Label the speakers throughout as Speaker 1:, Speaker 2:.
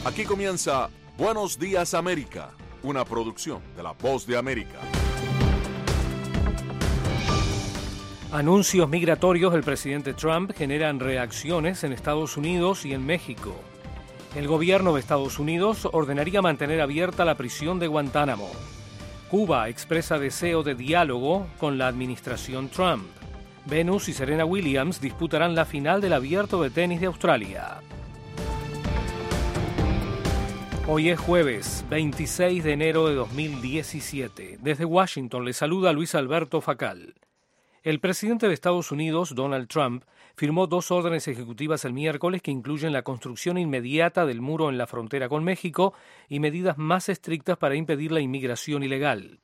Speaker 1: Aquí comienza Buenos Días América, una producción de La Voz de América.
Speaker 2: Anuncios migratorios del presidente Trump generan reacciones en Estados Unidos y en México. El gobierno de Estados Unidos ordenaría mantener abierta la prisión de Guantánamo. Cuba expresa deseo de diálogo con la administración Trump. Venus y Serena Williams disputarán la final del Abierto de Tenis de Australia. Hoy es jueves, 26 de enero de 2017. Desde Washington le saluda Luis Alberto Facal. El presidente de Estados Unidos, Donald Trump, firmó 2 órdenes ejecutivas el miércoles que incluyen la construcción inmediata del muro en la frontera con México y medidas más estrictas para impedir la inmigración ilegal.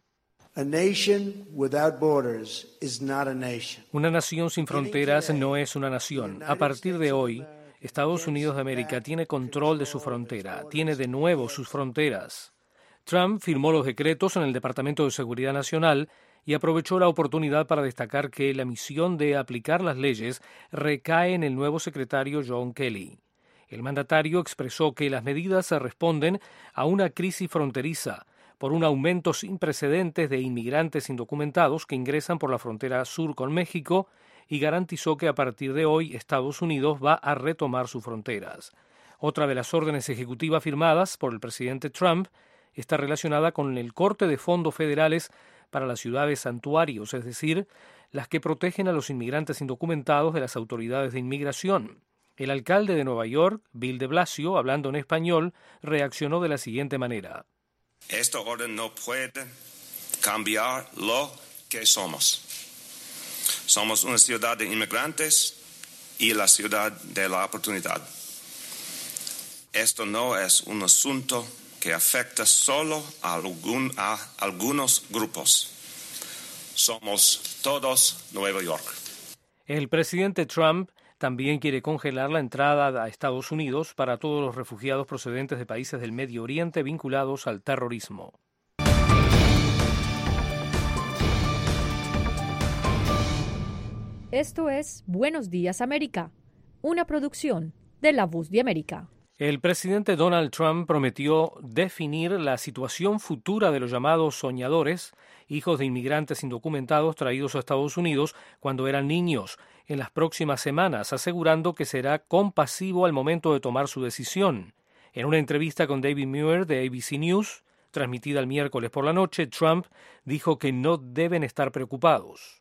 Speaker 2: Una nación sin fronteras no es una nación. A partir de hoy, Estados Unidos de América tiene control de su frontera, tiene de nuevo sus fronteras. Trump firmó los decretos en el Departamento de Seguridad Nacional y aprovechó la oportunidad para destacar que la misión de aplicar las leyes recae en el nuevo secretario John Kelly. El mandatario expresó que las medidas responden a una crisis fronteriza por un aumento sin precedentes de inmigrantes indocumentados que ingresan por la frontera sur con México y garantizó que a partir de hoy Estados Unidos va a retomar sus fronteras. Otra de las órdenes ejecutivas firmadas por el presidente Trump está relacionada con el corte de fondos federales para las ciudades santuarios, es decir, las que protegen a los inmigrantes indocumentados de las autoridades de inmigración. El alcalde de Nueva York, Bill de Blasio, hablando en español, reaccionó de la siguiente manera.
Speaker 3: Esta orden no puede cambiar lo que somos. Somos una ciudad de inmigrantes y la ciudad de la oportunidad. Esto no es un asunto que afecta solo a algunos grupos. Somos todos Nueva York.
Speaker 2: El presidente Trump también quiere congelar la entrada a Estados Unidos para todos los refugiados procedentes de países del Medio Oriente vinculados al terrorismo.
Speaker 4: Esto es Buenos Días América, una producción de La Voz de América.
Speaker 2: El presidente Donald Trump prometió definir la situación futura de los llamados soñadores, hijos de inmigrantes indocumentados traídos a Estados Unidos cuando eran niños, en las próximas semanas, asegurando que será compasivo al momento de tomar su decisión. En una entrevista con David Muir de ABC News, transmitida el miércoles por la noche, Trump dijo que no deben estar preocupados.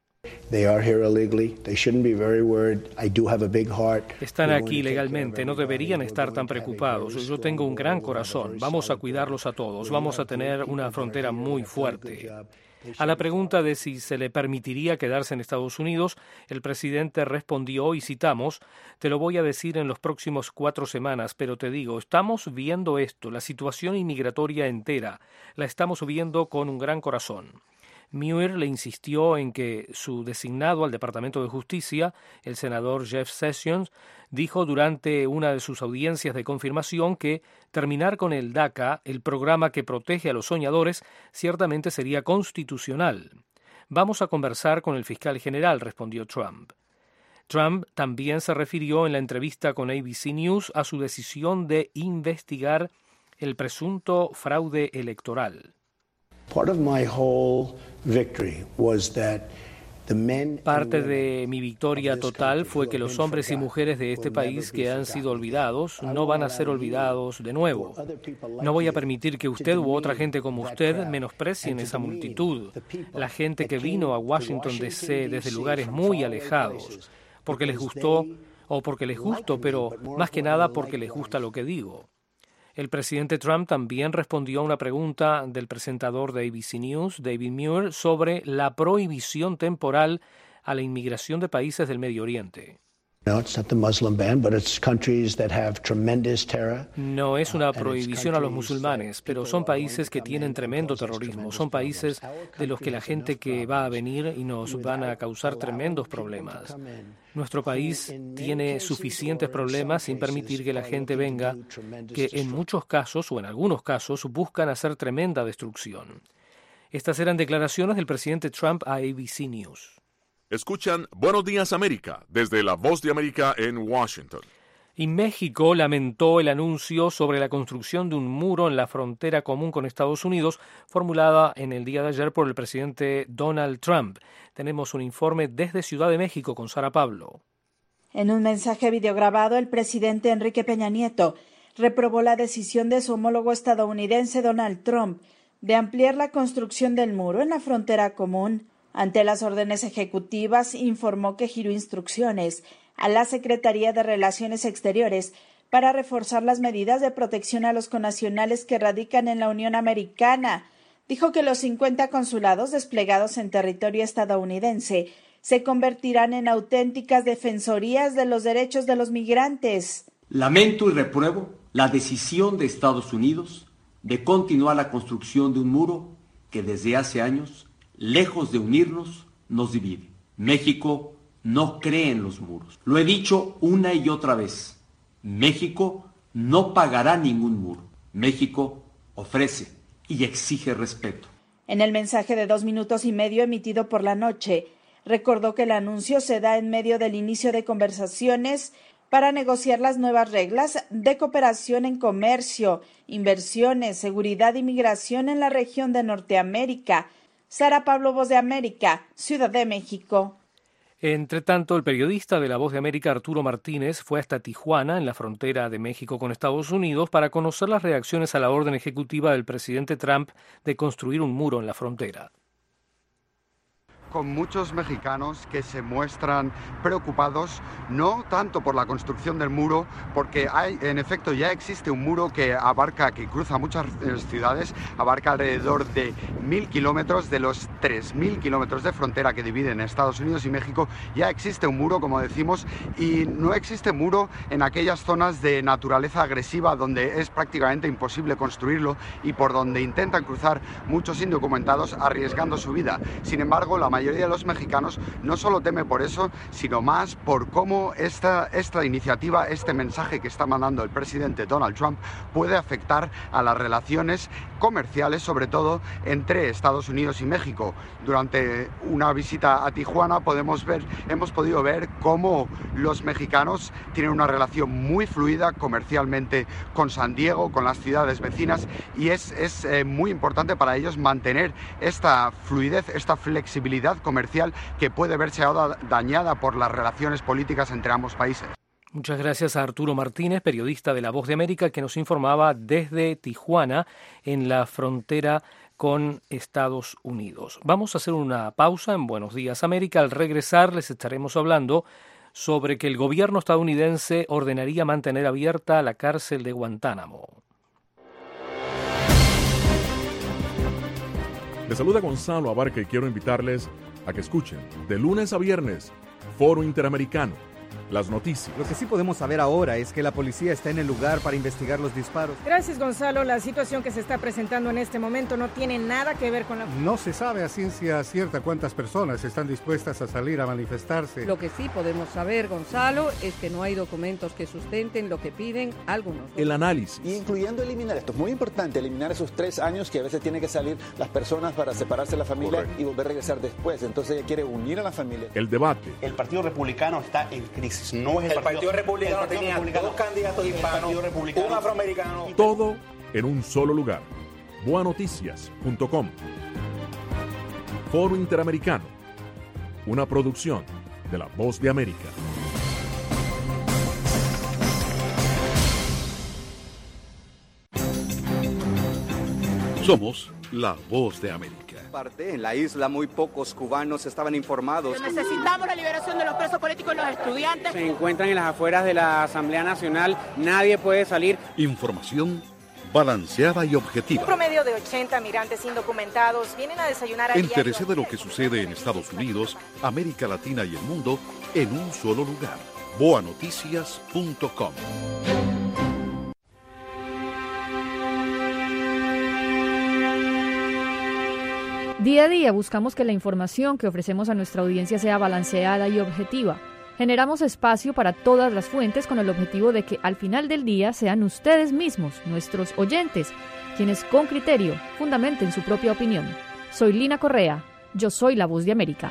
Speaker 2: Están aquí ilegalmente, no deberían estar tan preocupados. Yo tengo un gran corazón, vamos a cuidarlos a todos, vamos a tener una frontera muy fuerte. A la pregunta de si se le permitiría quedarse en Estados Unidos, el presidente respondió, y citamos, «Te lo voy a decir en los próximos 4 semanas, pero te digo, estamos viendo esto, la situación inmigratoria entera, la estamos viendo con un gran corazón». Muir le insistió en que su designado al Departamento de Justicia, el senador Jeff Sessions, dijo durante una de sus audiencias de confirmación que terminar con el DACA, el programa que protege a los soñadores, ciertamente sería constitucional. «Vamos a conversar con el fiscal general», respondió Trump. Trump también se refirió en la entrevista con ABC News a su decisión de investigar el presunto fraude electoral. Parte de mi victoria total fue que los hombres y mujeres de este país que han sido olvidados no van a ser olvidados de nuevo. No voy a permitir que usted u otra gente como usted menosprecien esa multitud, la gente que vino a Washington D.C. desde lugares muy alejados, porque les gustó o porque les gusto, pero más que nada porque les gusta lo que digo. El presidente Trump también respondió a una pregunta del presentador de ABC News, David Muir, sobre la prohibición temporal a la inmigración de países del Medio Oriente. No es una prohibición a los musulmanes, pero son países que tienen tremendo terrorismo, son países de los que la gente que va a venir y nos van a causar tremendos problemas. Nuestro país tiene suficientes problemas sin permitir que la gente venga, que en muchos casos o en algunos casos buscan hacer tremenda destrucción. Estas eran declaraciones del presidente Trump a ABC News.
Speaker 1: Escuchan Buenos Días América desde La Voz de América en Washington.
Speaker 2: Y México lamentó el anuncio sobre la construcción de un muro en la frontera común con Estados Unidos, formulada en el día de ayer por el presidente Donald Trump. Tenemos un informe desde Ciudad de México con Sara Pablo.
Speaker 5: En un mensaje videograbado, el presidente Enrique Peña Nieto reprobó la decisión de su homólogo estadounidense Donald Trump de ampliar la construcción del muro en la frontera común. Ante las órdenes ejecutivas, informó que giró instrucciones a la Secretaría de Relaciones Exteriores para reforzar las medidas de protección a los connacionales que radican en la Unión Americana. Dijo que los 50 consulados desplegados en territorio estadounidense se convertirán en auténticas defensorías de los derechos de los migrantes.
Speaker 6: Lamento y repruebo la decisión de Estados Unidos de continuar la construcción de un muro que desde hace años, lejos de unirnos, nos divide. México no cree en los muros. Lo he dicho una y otra vez. México no pagará ningún muro. México ofrece y exige respeto.
Speaker 5: En el mensaje de 2 minutos y medio emitido por la noche, recordó que el anuncio se da en medio del inicio de conversaciones para negociar las nuevas reglas de cooperación en comercio, inversiones, seguridad y migración en la región de Norteamérica. Sara Pablo, Voz de América, Ciudad de México.
Speaker 2: Entre tanto, el periodista de La Voz de América, Arturo Martínez, fue hasta Tijuana, en la frontera de México con Estados Unidos, para conocer las reacciones a la orden ejecutiva del presidente Trump de construir un muro en la frontera.
Speaker 7: Con muchos mexicanos que se muestran preocupados, no tanto por la construcción del muro, porque en efecto ya existe un muro que cruza muchas ciudades, abarca alrededor de 1.000 kilómetros de los 3.000 kilómetros de frontera que dividen Estados Unidos y México. Ya existe un muro, como decimos, y no existe muro en aquellas zonas de naturaleza agresiva donde es prácticamente imposible construirlo y por donde intentan cruzar muchos indocumentados arriesgando su vida. Sin embargo, la mayoría de los mexicanos no solo teme por eso, sino más por cómo esta iniciativa, este mensaje que está mandando el presidente Donald Trump puede afectar a las relaciones comerciales, sobre todo entre Estados Unidos y México. Durante una visita a Tijuana hemos podido ver cómo los mexicanos tienen una relación muy fluida comercialmente con San Diego, con las ciudades vecinas, y es muy importante para ellos mantener esta fluidez, esta flexibilidad comercial que puede verse ahora dañada por las relaciones políticas entre ambos países.
Speaker 2: Muchas gracias a Arturo Martínez, periodista de La Voz de América, que nos informaba desde Tijuana, en la frontera con Estados Unidos. Vamos a hacer una pausa en Buenos Días América. Al regresar les estaremos hablando sobre que el gobierno estadounidense ordenaría mantener abierta la cárcel de Guantánamo.
Speaker 1: Les saluda Gonzalo Abarca y quiero invitarles a que escuchen de lunes a viernes Foro Interamericano. Las noticias.
Speaker 8: Lo que sí podemos saber ahora es que la policía está en el lugar para investigar los disparos.
Speaker 9: Gracias, Gonzalo. La situación que se está presentando en este momento no tiene nada que ver con la...
Speaker 10: No se sabe a ciencia cierta cuántas personas están dispuestas a salir a manifestarse.
Speaker 11: Lo que sí podemos saber, Gonzalo, es que no hay documentos que sustenten lo que piden algunos.
Speaker 1: El análisis.
Speaker 12: Incluyendo eliminar, esto es muy importante, eliminar esos 3 años que a veces tienen que salir las personas para separarse de la familia. Correcto. Y volver a regresar después. Entonces ella quiere unir a la familia.
Speaker 1: El debate.
Speaker 13: El Partido Republicano está en crisis. No es el Partido Republicano tenía 2 candidatos hispanos, un afroamericano.
Speaker 1: Todo en un solo lugar. Boanoticias.com. Foro Interamericano. Una producción de La Voz de América. Somos La Voz de América.
Speaker 8: En la isla muy pocos cubanos estaban informados.
Speaker 14: Necesitamos la liberación de los presos políticos y los estudiantes.
Speaker 15: Se encuentran en las afueras de la Asamblea Nacional, nadie puede salir.
Speaker 1: Información balanceada y objetiva.
Speaker 9: Un promedio de 80 migrantes indocumentados vienen a desayunar a
Speaker 1: Entérese de lo que sucede en Estados Unidos, América Latina y el mundo en un solo lugar. Boanoticias.com.
Speaker 4: Día a día buscamos que la información que ofrecemos a nuestra audiencia sea balanceada y objetiva. Generamos espacio para todas las fuentes con el objetivo de que al final del día sean ustedes mismos, nuestros oyentes, quienes con criterio fundamenten su propia opinión. Soy Lina Correa, yo soy La Voz de América.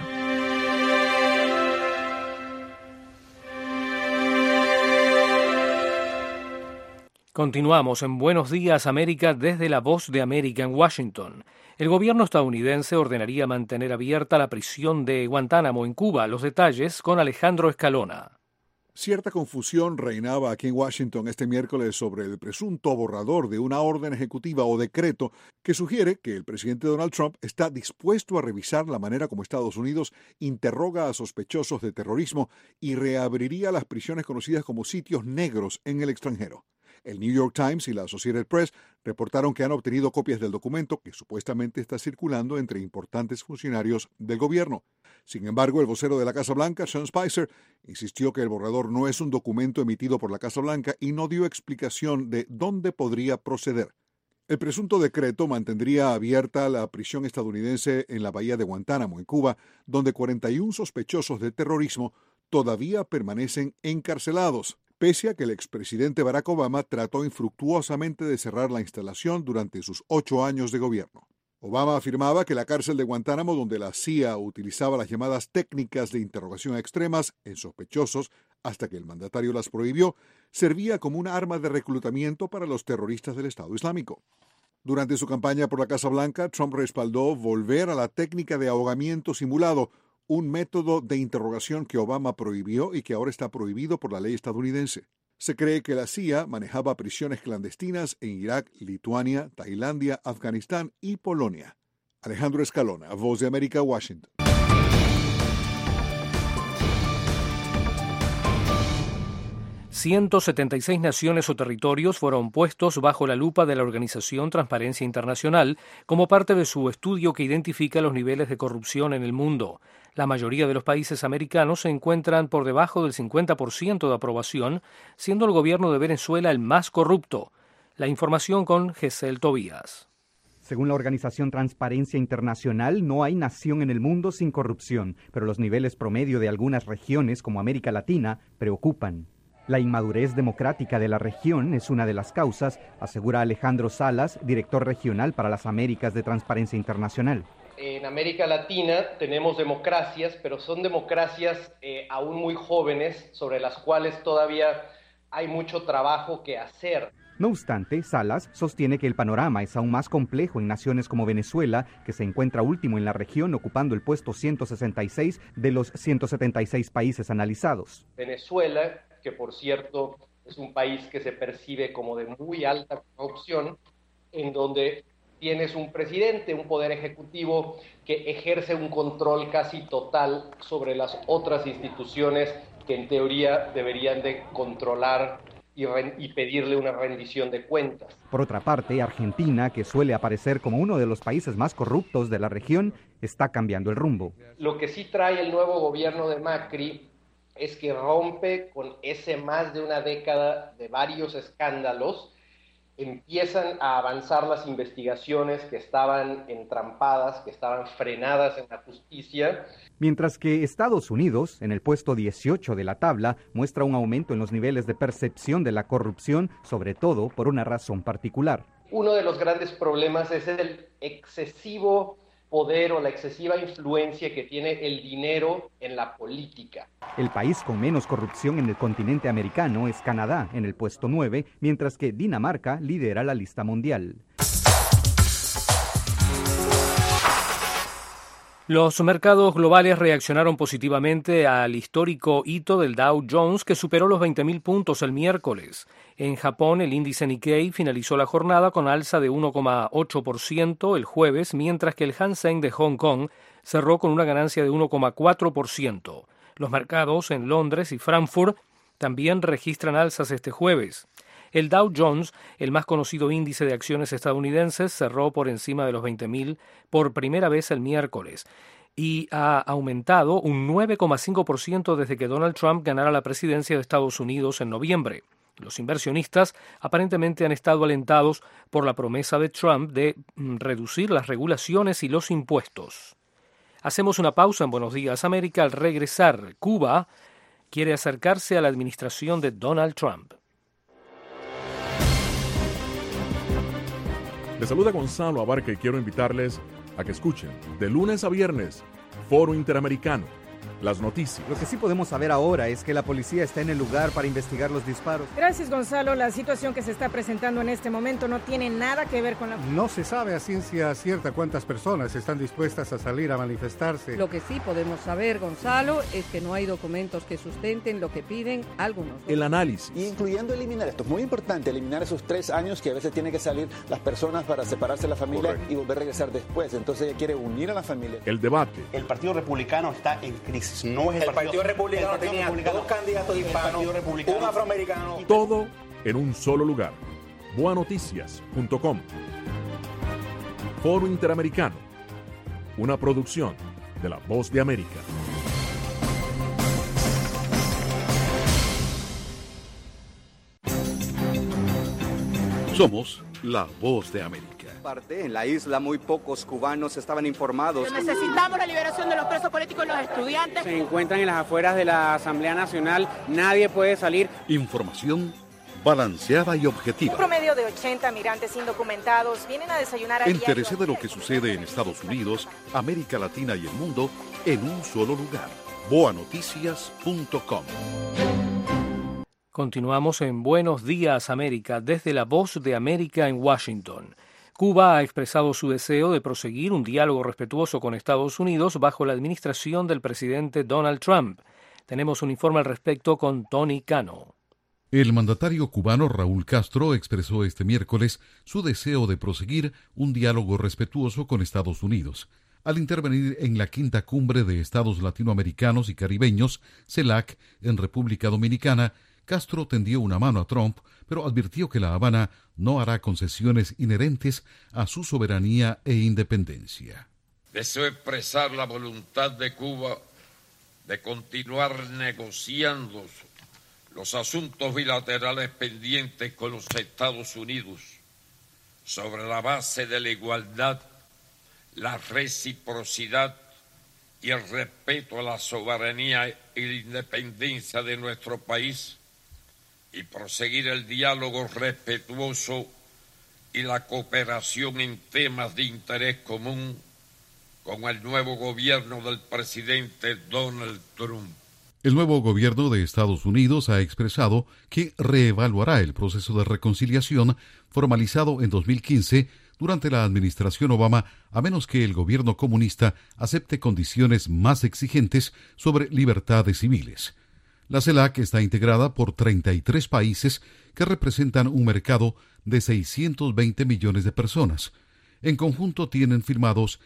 Speaker 2: Continuamos en Buenos Días América desde La Voz de América en Washington. El gobierno estadounidense ordenaría mantener abierta la prisión de Guantánamo en Cuba. Los detalles con Alejandro Escalona.
Speaker 16: Cierta confusión reinaba aquí en Washington este miércoles sobre el presunto borrador de una orden ejecutiva o decreto que sugiere que el presidente Donald Trump está dispuesto a revisar la manera como Estados Unidos interroga a sospechosos de terrorismo y reabriría las prisiones conocidas como sitios negros en el extranjero. El New York Times y la Associated Press reportaron que han obtenido copias del documento que supuestamente está circulando entre importantes funcionarios del gobierno. Sin embargo, el vocero de la Casa Blanca, Sean Spicer, insistió que el borrador no es un documento emitido por la Casa Blanca y no dio explicación de dónde podría proceder. El presunto decreto mantendría abierta la prisión estadounidense en la bahía de Guantánamo, en Cuba, donde 41 sospechosos de terrorismo todavía permanecen encarcelados, pese a que el expresidente Barack Obama trató infructuosamente de cerrar la instalación durante sus 8 años de gobierno. Obama afirmaba que la cárcel de Guantánamo, donde la CIA utilizaba las llamadas técnicas de interrogación extremas en sospechosos hasta que el mandatario las prohibió, servía como una arma de reclutamiento para los terroristas del Estado Islámico. Durante su campaña por la Casa Blanca, Trump respaldó volver a la técnica de ahogamiento simulado, un método de interrogación que Obama prohibió y que ahora está prohibido por la ley estadounidense. Se cree que la CIA manejaba prisiones clandestinas en Irak, Lituania, Tailandia, Afganistán y Polonia. Alejandro Escalona, Voz de América, Washington.
Speaker 2: «176 naciones o territorios fueron puestos bajo la lupa de la organización Transparencia Internacional como parte de su estudio que identifica los niveles de corrupción en el mundo. La mayoría de los países americanos se encuentran por debajo del 50% de aprobación, siendo el gobierno de Venezuela el más corrupto. La información con Gesell Tobías.
Speaker 8: Según la organización Transparencia Internacional, no hay nación en el mundo sin corrupción, pero los niveles promedio de algunas regiones, como América Latina, preocupan. La inmadurez democrática de la región es una de las causas, asegura Alejandro Salas, director regional para las Américas de Transparencia Internacional.
Speaker 17: En América Latina tenemos democracias, pero son democracias aún muy jóvenes, sobre las cuales todavía hay mucho trabajo que hacer.
Speaker 8: No obstante, Salas sostiene que el panorama es aún más complejo en naciones como Venezuela, que se encuentra último en la región, ocupando el puesto 166 de los 176 países analizados.
Speaker 17: Venezuela, que por cierto es un país que se percibe como de muy alta corrupción, en donde tienes un presidente, un poder ejecutivo que ejerce un control casi total sobre las otras instituciones que en teoría deberían de controlar y pedirle una rendición de cuentas.
Speaker 8: Por otra parte, Argentina, que suele aparecer como uno de los países más corruptos de la región, está cambiando el rumbo.
Speaker 17: Lo que sí trae el nuevo gobierno de Macri es que rompe con ese más de una década de varios escándalos. Empiezan a avanzar las investigaciones que estaban entrampadas, que estaban frenadas en la justicia.
Speaker 8: Mientras que Estados Unidos, en el puesto 18 de la tabla, muestra un aumento en los niveles de percepción de la corrupción, sobre todo por una razón particular.
Speaker 17: Uno de los grandes problemas es el excesivo poder o la excesiva influencia que tiene el dinero en la política.
Speaker 8: El país con menos corrupción en el continente americano es Canadá, en el puesto 9, mientras que Dinamarca lidera la lista mundial.
Speaker 2: Los mercados globales reaccionaron positivamente al histórico hito del Dow Jones, que superó los 20.000 puntos el miércoles. En Japón, el índice Nikkei finalizó la jornada con alza de 1,8% el jueves, mientras que el Hang Seng de Hong Kong cerró con una ganancia de 1,4%. Los mercados en Londres y Frankfurt también registran alzas este jueves. El Dow Jones, el más conocido índice de acciones estadounidenses, cerró por encima de los 20.000 por primera vez el miércoles y ha aumentado un 9,5% desde que Donald Trump ganara la presidencia de Estados Unidos en noviembre. Los inversionistas aparentemente han estado alentados por la promesa de Trump de reducir las regulaciones y los impuestos. Hacemos una pausa en Buenos Días América. Al regresar, Cuba quiere acercarse a la administración de Donald Trump.
Speaker 1: Les saluda Gonzalo Abarca y quiero invitarles a que escuchen de lunes a viernes Foro Interamericano, las noticias.
Speaker 8: Lo que sí podemos saber ahora es que la policía está en el lugar para investigar los disparos.
Speaker 9: Gracias, Gonzalo. La situación que se está presentando en este momento no tiene nada que ver con la...
Speaker 10: No se sabe a ciencia cierta cuántas personas están dispuestas a salir a manifestarse.
Speaker 11: Lo que sí podemos saber, Gonzalo, es que no hay documentos que sustenten lo que piden algunos.
Speaker 1: El análisis.
Speaker 12: Incluyendo eliminar, esto es muy importante, eliminar esos 3 años que a veces tienen que salir las personas para separarse de la familia. Correcto. Y volver a regresar después. Entonces ella quiere unir a la familia.
Speaker 1: El debate.
Speaker 13: El Partido Republicano está en crisis. No es
Speaker 15: el Partido Republicano tenía 2 candidatos hispanos, un afroamericano.
Speaker 1: Todo en un solo lugar. Boanoticias.com. Foro Interamericano. Una producción de La Voz de América.
Speaker 18: Somos La Voz de América.
Speaker 8: En la isla muy pocos cubanos estaban informados.
Speaker 14: Necesitamos la liberación de los presos políticos y los estudiantes.
Speaker 15: Se encuentran en las afueras de la Asamblea Nacional. Nadie puede salir.
Speaker 18: Información balanceada y objetiva.
Speaker 9: Un promedio de 80 migrantes indocumentados vienen a desayunar a
Speaker 18: Entérese de lo que sucede en Estados Unidos, América Latina y el mundo en un solo lugar. Boanoticias.com.
Speaker 2: Continuamos en Buenos Días, América, desde La Voz de América en Washington. Cuba ha expresado su deseo de proseguir un diálogo respetuoso con Estados Unidos bajo la administración del presidente Donald Trump. Tenemos un informe al respecto con Tony Cano.
Speaker 18: El mandatario cubano Raúl Castro expresó este miércoles su deseo de proseguir un diálogo respetuoso con Estados Unidos. Al intervenir en la quinta cumbre de Estados Latinoamericanos y Caribeños, CELAC, en República Dominicana, Castro tendió una mano a Trump, pero advirtió que La Habana no hará concesiones inherentes a su soberanía e independencia.
Speaker 19: Deseo expresar la voluntad de Cuba de continuar negociando los asuntos bilaterales pendientes con los Estados Unidos sobre la base de la igualdad, la reciprocidad y el respeto a la soberanía y la independencia de nuestro país, y proseguir el diálogo respetuoso y la cooperación en temas de interés común con el nuevo gobierno del presidente Donald Trump.
Speaker 18: El nuevo gobierno de Estados Unidos ha expresado que reevaluará el proceso de reconciliación formalizado en 2015 durante la administración Obama, a menos que el gobierno comunista acepte condiciones más exigentes sobre libertades civiles. La CELAC está integrada por 33 países que representan un mercado de 620 millones de personas. En conjunto tienen firmados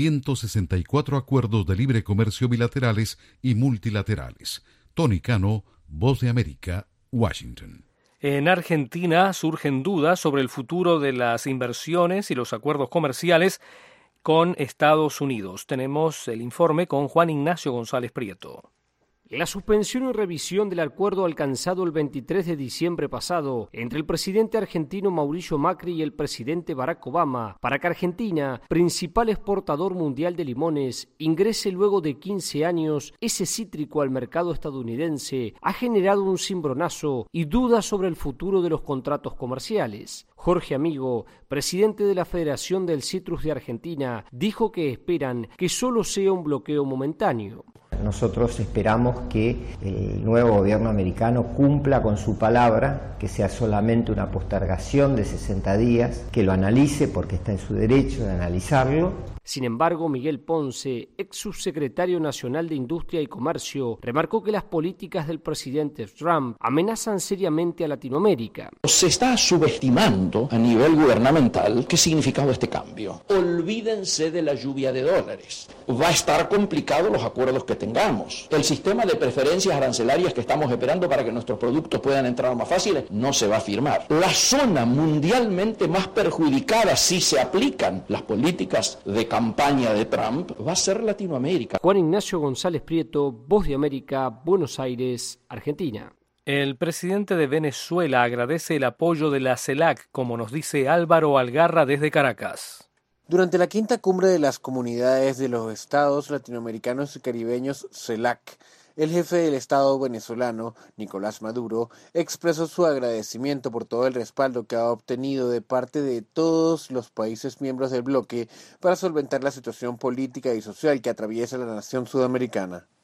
Speaker 18: 164 acuerdos de libre comercio bilaterales y multilaterales. Tony Cano, Voz de América, Washington.
Speaker 2: En Argentina surgen dudas sobre el futuro de las inversiones y los acuerdos comerciales con Estados Unidos. Tenemos el informe con Juan Ignacio González Prieto.
Speaker 20: La suspensión y revisión del acuerdo alcanzado el 23 de diciembre pasado entre el presidente argentino Mauricio Macri y el presidente Barack Obama para que Argentina, principal exportador mundial de limones, ingrese luego de 15 años ese cítrico al mercado estadounidense, ha generado un cimbronazo y dudas sobre el futuro de los contratos comerciales. Jorge Amigo, presidente de la Federación del Citrus de Argentina, dijo que esperan que solo sea un bloqueo momentáneo.
Speaker 21: Nosotros esperamos que el nuevo gobierno americano cumpla con su palabra, que sea solamente una postergación de 60 días, que lo analice porque está en su derecho de analizarlo.
Speaker 20: Sin embargo, Miguel Ponce, ex subsecretario nacional de Industria y Comercio, remarcó que las políticas del presidente Trump amenazan seriamente a Latinoamérica.
Speaker 22: Se está subestimando a nivel gubernamental qué significado este cambio. Olvídense de la lluvia de dólares. Va a estar complicado los acuerdos que tengamos. El sistema de preferencias arancelarias que estamos esperando para que nuestros productos puedan entrar más fáciles no se va a firmar. La zona mundialmente más perjudicada si se aplican las políticas de campaña de Trump va a ser Latinoamérica.
Speaker 20: Juan Ignacio González Prieto, Voz de América, Buenos Aires, Argentina.
Speaker 2: El presidente de Venezuela agradece el apoyo de la CELAC, como nos dice Álvaro Algarra desde Caracas.
Speaker 23: Durante la quinta cumbre de las comunidades de los estados latinoamericanos y caribeños CELAC, el jefe del Estado venezolano, Nicolás Maduro, expresó su agradecimiento por todo el respaldo que ha obtenido de parte de todos los países miembros del bloque para solventar la situación política y social que atraviesa la nación sudamericana.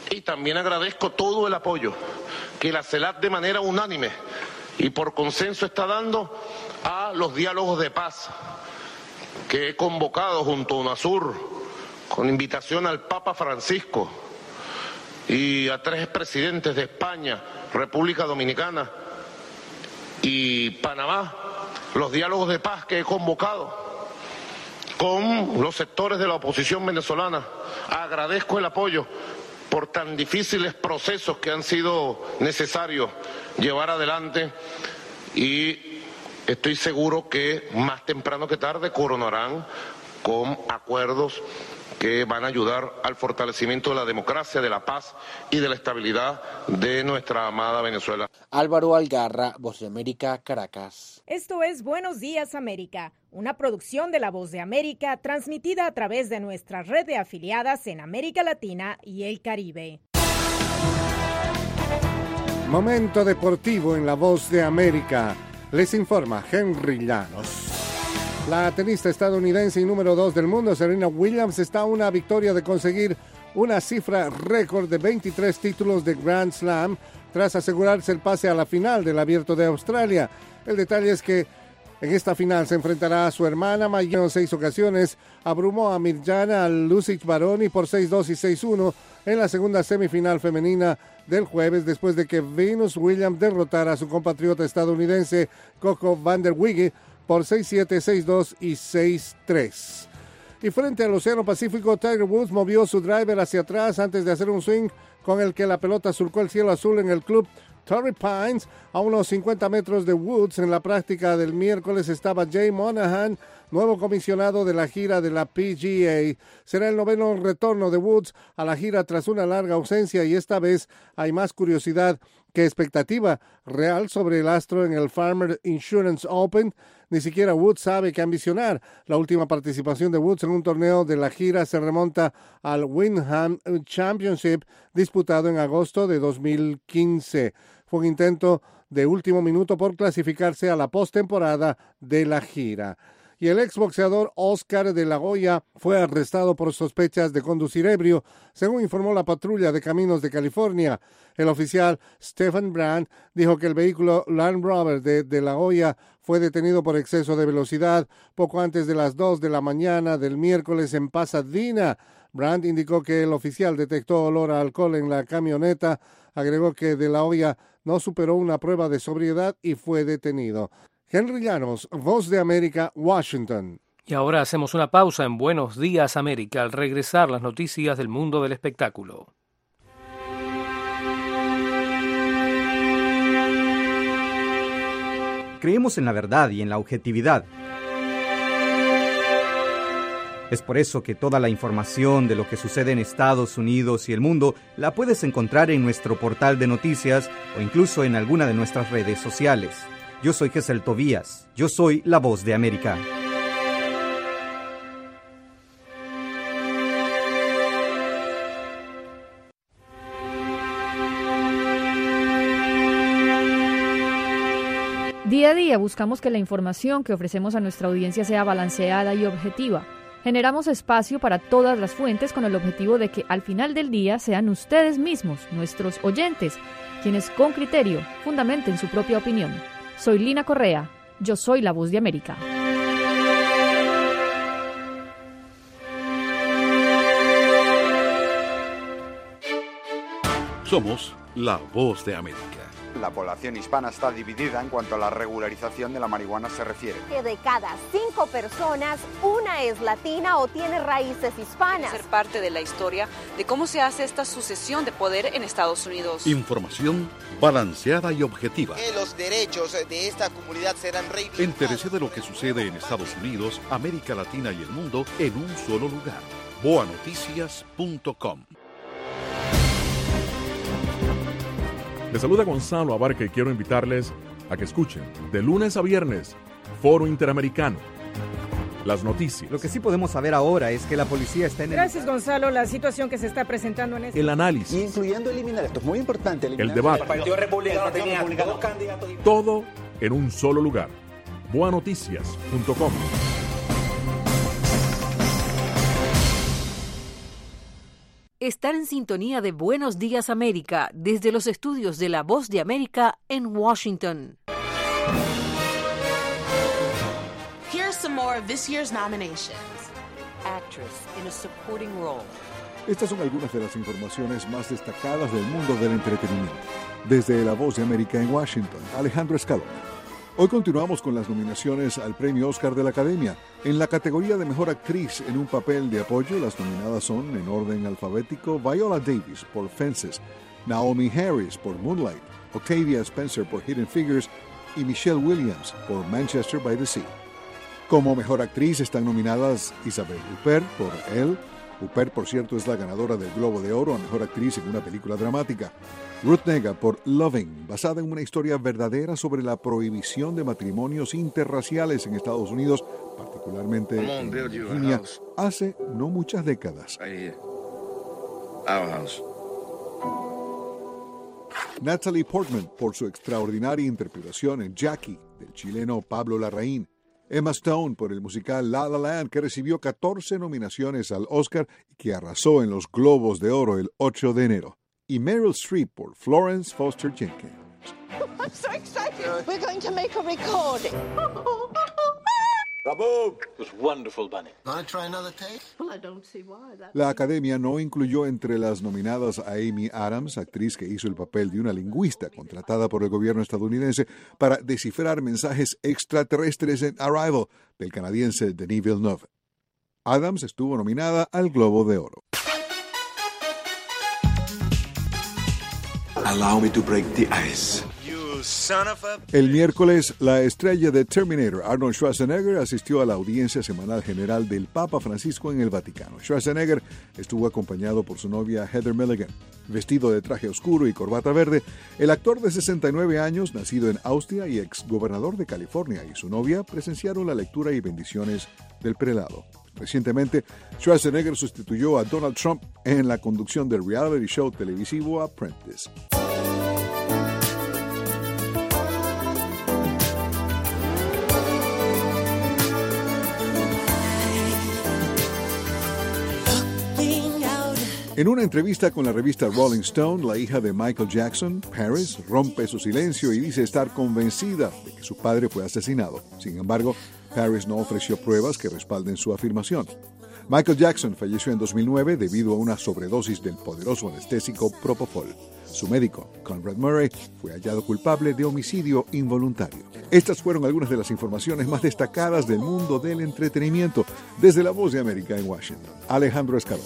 Speaker 3: Y también agradezco todo el apoyo que la CELAC de manera unánime y por consenso está dando a los diálogos de paz que he convocado junto a UNASUR con invitación al Papa Francisco y a 3 presidentes de España, República Dominicana y Panamá, los diálogos de paz que he convocado con los sectores de la oposición venezolana. Agradezco el apoyo por tan difíciles procesos que han sido necesarios llevar adelante y estoy seguro que más temprano que tarde coronarán con acuerdos que van a ayudar al fortalecimiento de la democracia, de la paz y de la estabilidad de nuestra amada Venezuela.
Speaker 23: Álvaro Algarra, Voz de América, Caracas.
Speaker 9: Esto es Buenos Días América, una producción de La Voz de América transmitida a través de nuestra red de afiliadas en América Latina y el Caribe.
Speaker 10: Momento deportivo en La Voz de América. Les informa Henry Llanos. La tenista estadounidense y número 2 del mundo, Serena Williams, está a una victoria de conseguir una cifra récord de 23 títulos de Grand Slam tras asegurarse el pase a la final del Abierto de Australia. El detalle es que en esta final se enfrentará a su hermana mayor. En 6 ocasiones abrumó a Mirjana Lucic Baroni por 6-2 y 6-1 en la segunda semifinal femenina del jueves, después de que Venus Williams derrotara a su compatriota estadounidense Coco van der Wigge por 6-7, 6-2 y 6-3. Y frente al Océano Pacífico, Tiger Woods movió su driver hacia atrás antes de hacer un swing con el que la pelota surcó el cielo azul en el club Torrey Pines. A unos 50 metros de Woods, en la práctica del miércoles, estaba Jay Monahan, nuevo comisionado de la gira de la PGA. Será el 9º retorno de Woods a la gira tras una larga ausencia y esta vez hay más curiosidad que expectativa real sobre el astro en el Farmers Insurance Open. Ni siquiera Woods sabe qué ambicionar. La última participación de Woods en un torneo de la gira se remonta al Wyndham Championship disputado en agosto de 2015. Fue un intento de último minuto por clasificarse a la postemporada de la gira. Y el exboxeador Oscar de la Hoya fue arrestado por sospechas de conducir ebrio, según informó la patrulla de caminos de California. El oficial Stephen Brandt dijo que el vehículo Land Rover de la Hoya fue detenido por exceso de velocidad poco antes de las 2 de la mañana del miércoles en Pasadena. Brandt indicó que el oficial detectó olor a alcohol en la camioneta. Agregó que de la Hoya no superó una prueba de sobriedad y fue detenido. Henry Llanos, Voz de América, Washington.
Speaker 2: Y ahora hacemos una pausa en Buenos Días América al regresar las noticias del mundo del espectáculo.
Speaker 8: Creemos en la verdad y en la objetividad. Es por eso que toda la información de lo que sucede en Estados Unidos y el mundo la puedes encontrar en nuestro portal de noticias o incluso en alguna de nuestras redes sociales. Yo soy Gesel Tobías. Yo soy La Voz de América.
Speaker 4: Día a día buscamos que la información que ofrecemos a nuestra audiencia sea balanceada y objetiva. Generamos espacio para todas las fuentes con el objetivo de que al final del día sean ustedes mismos, nuestros oyentes, quienes con criterio fundamenten su propia opinión. Soy Lina Correa, yo soy La Voz de América.
Speaker 18: Somos La Voz de América.
Speaker 7: La población hispana está dividida en cuanto a la regularización de la marihuana se refiere.
Speaker 5: Que de cada 5 personas, una es latina o tiene raíces hispanas.
Speaker 6: Ser parte de la historia de cómo se hace esta sucesión de poder en Estados Unidos.
Speaker 18: Información balanceada y objetiva.
Speaker 24: Que los derechos de esta comunidad serán reivindicados.
Speaker 18: Entérese de lo que sucede en Estados Unidos, América Latina y el mundo en un solo lugar. boanoticias.com.
Speaker 1: Les saluda Gonzalo Abarca y quiero invitarles a que escuchen de lunes a viernes Foro Interamericano. Las noticias.
Speaker 8: Lo que sí podemos saber ahora es que la policía está en
Speaker 9: Gracias, Gonzalo. La situación que se está presentando en este...
Speaker 1: El análisis.
Speaker 12: Incluyendo eliminar, esto es muy importante.
Speaker 1: El debate.
Speaker 13: El Partido Republicano tenía 2 candidatos.
Speaker 1: Todo en un solo lugar. boanoticias.com.
Speaker 11: Están en sintonía de Buenos Días América desde los estudios de La Voz de América en Washington.
Speaker 14: Here's some more of this year's nominations.
Speaker 11: Actress in a supporting role.
Speaker 16: Estas son algunas de las informaciones más destacadas del mundo del entretenimiento. Desde La Voz de América en Washington, Alejandro Escalona. Hoy continuamos con las nominaciones al Premio Oscar de la Academia. En la categoría de Mejor Actriz en un papel de apoyo, las nominadas son, en orden alfabético, Viola Davis por Fences, Naomi Harris por Moonlight, Octavia Spencer por Hidden Figures y Michelle Williams por Manchester by the Sea. Como Mejor Actriz están nominadas Isabelle Huppert por Elle. Huppert, por cierto, es la ganadora del Globo de Oro a Mejor Actriz en una película dramática. Ruth Negga por Loving, basada en una historia verdadera sobre la prohibición de matrimonios interraciales en Estados Unidos, particularmente en Virginia, hace no muchas décadas. Natalie Portman por su extraordinaria interpretación en Jackie, del chileno Pablo Larraín. Emma Stone por el musical La La Land, que recibió 14 nominaciones al Oscar y que arrasó en los Globos de Oro el 8 de enero. Y Meryl Streep por Florence Foster Jenkins.
Speaker 17: I'm so excited. We're going to make a recording.
Speaker 25: Bravo! It was wonderful, Bunny.
Speaker 17: Want to try another take? Well, I don't see why.
Speaker 16: La Academia no incluyó entre las nominadas a Amy Adams, actriz que hizo el papel de una lingüista contratada por el gobierno estadounidense para descifrar mensajes extraterrestres en Arrival, del canadiense Denis Villeneuve. Adams estuvo nominada al Globo de Oro.
Speaker 26: Allow me to break the ice.
Speaker 16: El miércoles, la estrella de Terminator, Arnold Schwarzenegger, asistió a la audiencia semanal general del Papa Francisco en el Vaticano. Schwarzenegger estuvo acompañado por su novia Heather Milligan. Vestido de traje oscuro y corbata verde, el actor de 69 años, nacido en Austria y exgobernador de California, y su novia presenciaron la lectura y bendiciones del prelado. Recientemente, Schwarzenegger sustituyó a Donald Trump en la conducción del reality show televisivo Apprentice. En una entrevista con la revista Rolling Stone, la hija de Michael Jackson, Paris, rompe su silencio y dice estar convencida de que su padre fue asesinado. Sin embargo, Paris no ofreció pruebas que respalden su afirmación. Michael Jackson falleció en 2009 debido a una sobredosis del poderoso anestésico Propofol. Su médico, Conrad Murray, fue hallado culpable de homicidio involuntario. Estas fueron algunas de las informaciones más destacadas del mundo del entretenimiento. Desde La Voz de América en Washington, Alejandro Escalona.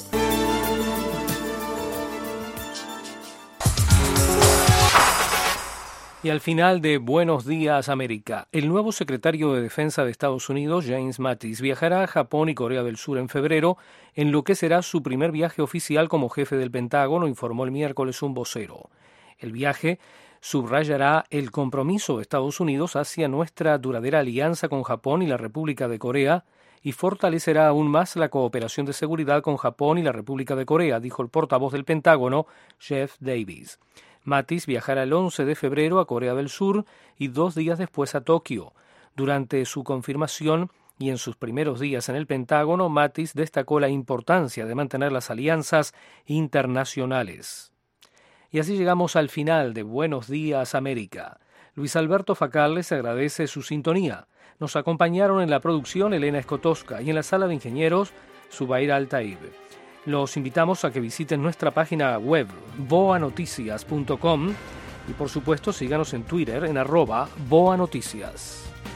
Speaker 2: Y al final de Buenos Días América, el nuevo secretario de Defensa de Estados Unidos, James Mattis, viajará a Japón y Corea del Sur en febrero, en lo que será su primer viaje oficial como jefe del Pentágono, informó el miércoles un vocero. El viaje subrayará el compromiso de Estados Unidos hacia nuestra duradera alianza con Japón y la República de Corea y fortalecerá aún más la cooperación de seguridad con Japón y la República de Corea, dijo el portavoz del Pentágono, Jeff Davis. Mattis viajará el 11 de febrero a Corea del Sur y 2 días después a Tokio. Durante su confirmación y en sus primeros días en el Pentágono, Mattis destacó la importancia de mantener las alianzas internacionales. Y así llegamos al final de Buenos Días América. Luis Alberto Facal les agradece su sintonía. Nos acompañaron en la producción Elena Escotosca y en la sala de ingenieros Zubair Altaib. Los invitamos a que visiten nuestra página web boanoticias.com y por supuesto síganos en Twitter en @boanoticias.